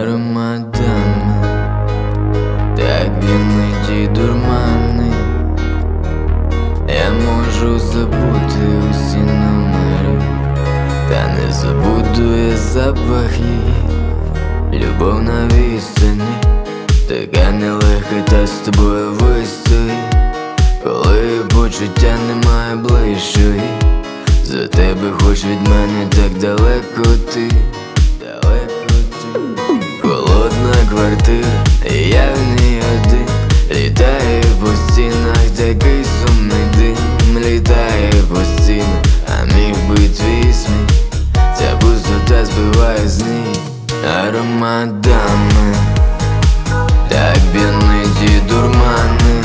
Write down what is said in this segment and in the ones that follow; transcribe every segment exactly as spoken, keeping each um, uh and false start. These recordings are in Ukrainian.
ароматами, так п'яниті дурмани. Я можу забути усі номери, та не забуду я запах її. Любов на відстані, така нелегка, та з тобою вистоїть. Коли почуття немає ближчої, за тебе хоч від мене так далеко ти, далеко ти. Холодна квартира, і я в ній один. Літає по стінах такий сумний дим. Літає по стінах, а міг би твій сміх. Ця пустота збиває з ніг ароматами, так п'яниті дурмани.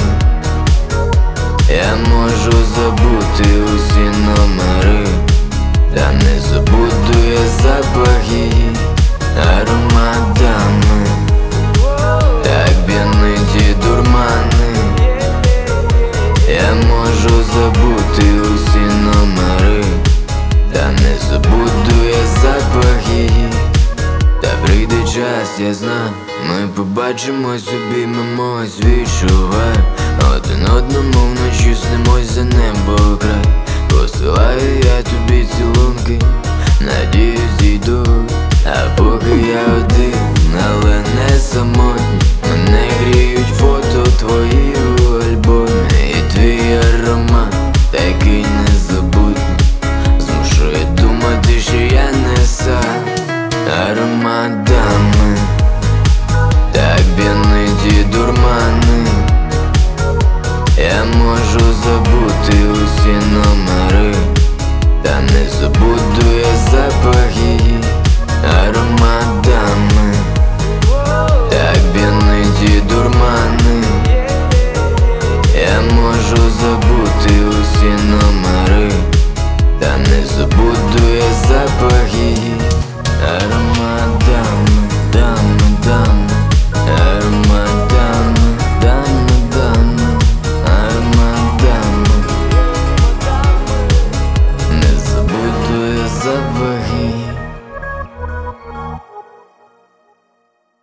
Я можу забути усі номери, та не забуду я запах її. Ароматами, так п'яниті дурмани. Я можу забути усі номери, та не забуду я запах її. Та прийде час, я знаю, ми побачимось, обіймемось, відчуваю один одному вночі, снимось за небо край. Посилаю я тобі цілунки, надіюсь дійдуть. А поки я один, але не самотній. Мене гріють фото твої у альбомі, і твій аромат такий незабутній змушує думати, що я не сам. Ароматами, так п'яниті дурмани. Я можу забути усі номери, та не забуду я запах її. Аромат